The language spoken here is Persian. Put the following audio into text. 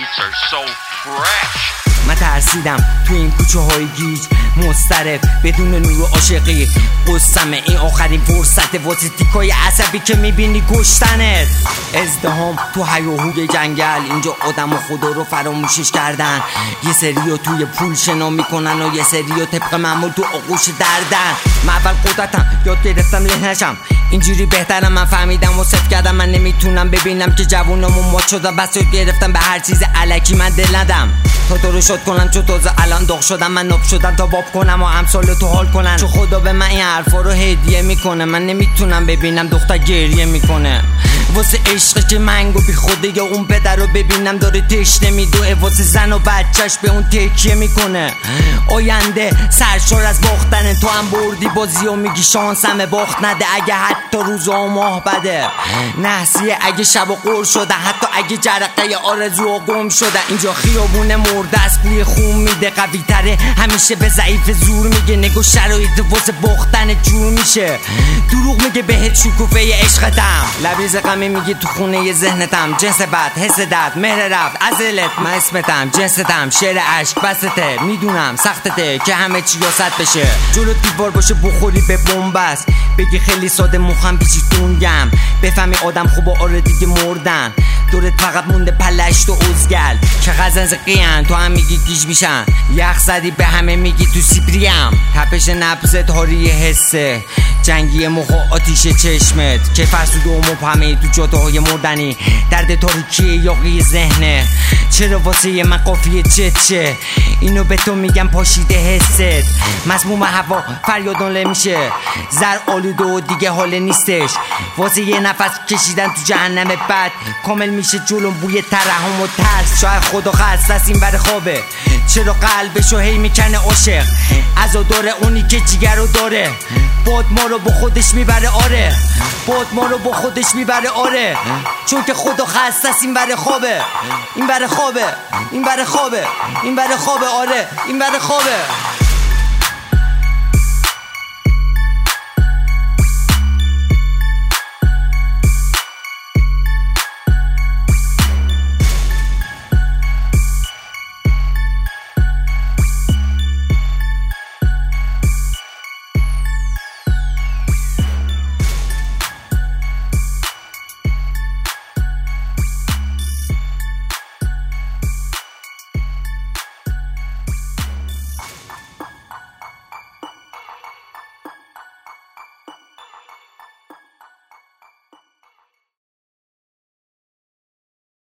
beats are so fresh. من ترسیدم تو این کوچه های گیج مضطرب بدون نور عاشقی قسمه این آخرین فرصت واسه تیکای عصبی که میبینی کشتنت ازدهام تو هیاهوی جنگل اینجا آدم و خدا رو فراموشش کردن یه سریو توی پول شنا میکنن و یه سریو طبق معمول تو آغوش دردن من اول قدرتم یاد گرفتم له نشم اینجوری بهترم من فهمیدم و صفر کردم من نمیتونم ببینم که جوونمون مات شدن بس یاد گرفتم به هر چیز الکی من دل ندم تا تو رو شد کنم چون تازه الان داغ شدم من ناب شدم تا باب کنم و امثال تو حال کنن چون خدا به من این حرفا رو هدیه میکنه من نمیتونم ببینم دختر گریه میکنه واسه عشق که منگو بی خوده یا اون پدر رو ببینم داره تشنه میدوه واسه زن و بچهش به اون تکیه میکنه آینده سرشار از باختنه تو هم بردی بازی و میگی شانسمه باخت نده اگه حتی روز و ماه بده نحسیه اگه شب و قور شده حتی اگه جرقه آرزو گم شده اینجا خیابون مرده از بوی خون میده قوی تره همیشه به ضعیف زور میگه نگو شرایط واسه باختن جور میشه دروغ میگه بهت شکوفه عشقتم لبریز غمی میگی تو خونه ی ذهنتم جنس بد حس درد مهر رفت ازلت من اسمتم جنستم شعر عشق بسته میدونم سختته که همه چی یاست بشه جلو دیوار باشه بخوری به بنبست بگی خیلی ساده مخم بیچی دونگم بفهمی آدم خوبا آره دیگه مردن دورت فقط مونده پلشت و ازگل که غزنز قیان تو هم میگی گیج میشن یخ زدی به همه میگی تو سیبریم تپش نبزت هاری حسه جنگی مخ و آتیش چشمت که فرسود و مبهمه تو جاده‌های مردنی درد تاریکیه یا قی ذهنه چرا واسه من قافیه چه اینو به تو میگم پاشیده حست مسموم هوا فریادان میشه زر آلوده و دیگه حال نیستش واسه یه نفس کشیدن تو جهنم بد کامل میشه جلوم بوی ترحم و ترس شاید خدا خست از این بر خوابه چرا قلبشو هی میکنه عاشق عزاداره اونی که جیگر رو داره باد ما رو با خودش میبره آره باد ما رو با خودش میبره آره چون که خدا خست از این بر خوابه این بر خوابه این بر خوابه این بر خوابه آره این بر خوابه